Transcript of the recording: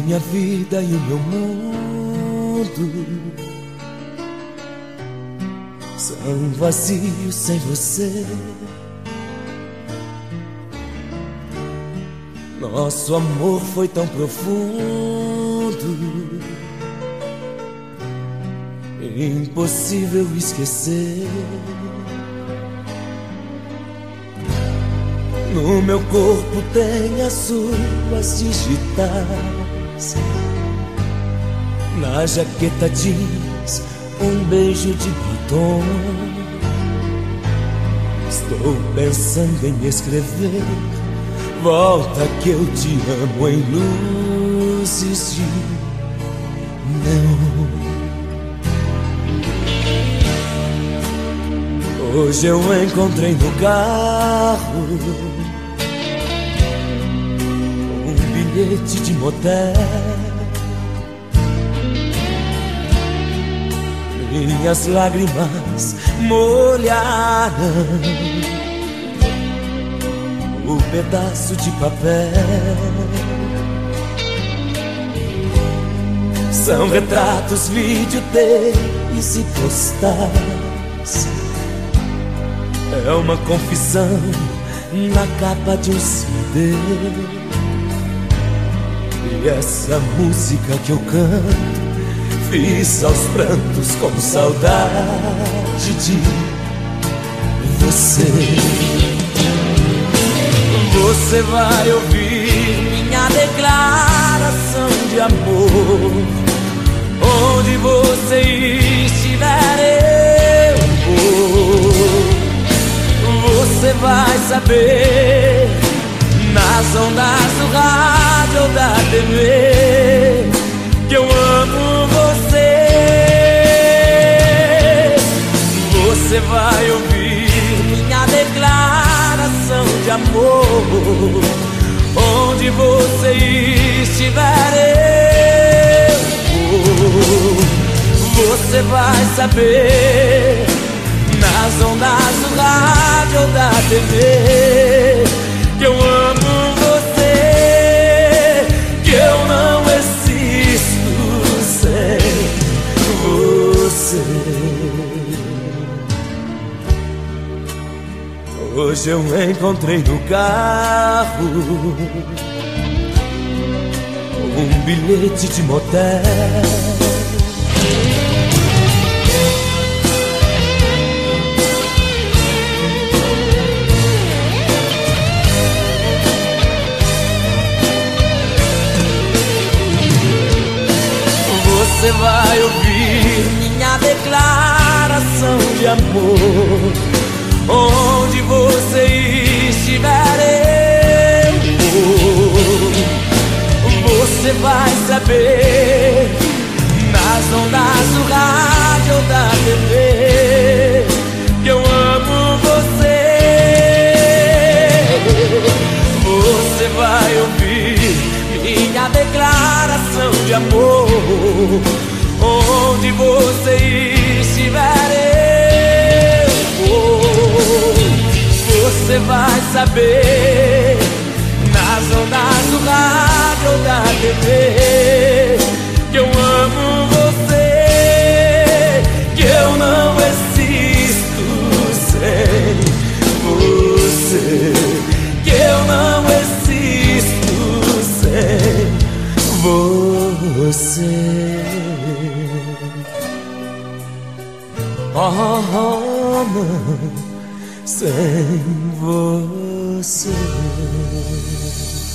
minha vida e o meu mundo são vazios sem você. Nosso amor foi tão profundo, impossível esquecer. No meu corpo tem as suas digitais, na jaqueta jeans um beijo de batom. Estou pensando em escrever: volta que eu te amo, em luzes de neon. Hoje eu encontrei no carro um bilhete de motel. Minhas lágrimas molharam o pedaço de papel. São retratos, videotapes e postais. É uma confissão na capa de um CD. E essa música que eu canto fiz aos prantos com saudade de você. Você vai ouvir minha declaração de amor. Onde você estiver eu vou. Você vai saber nas ondas do rádio ou da TV que eu amo você. Você vai ouvir minha declaração de amor. Onde você estiver eu vou. Você vai saber nas ondas do rádio ou da TV que eu amo você, que eu não existo sem você. Hoje eu encontrei no carro um bilhete de motel. Você vai ouvir minha declaração de amor. Onde você estiver eu vou. Você vai saber nas ondas do rádio ou da TV que eu amo você. Você vai ouvir minha declaração de amor. Onde você estiver eu vou. Você vai saber nas ondas do rádio ou da TV que eu amo você, que eu não existo sem você, que eu não existo sem você. Oh, não, sem você.